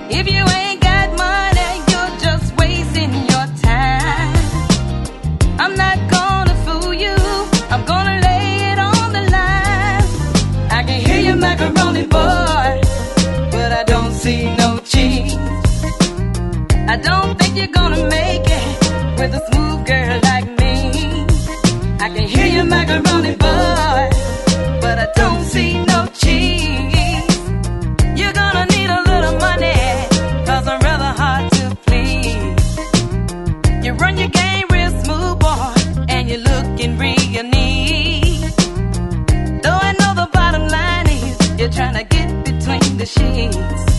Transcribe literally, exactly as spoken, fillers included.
If you ain't got money, you're just wasting your time. I'm not gonna fool you, I'm gonna lay it on the line. I can hear you macaroni boy, but I don't see no cheese. I don't think you're gonna make it with a smooth girl like me. I can hear you macaroni boy, but I don't see no cheese. You're gonna need a little money, cause I'm rather hard to please. You run your game real smooth, boy, and you're looking real neat. Though I know the bottom line is you're trying to get between the sheets.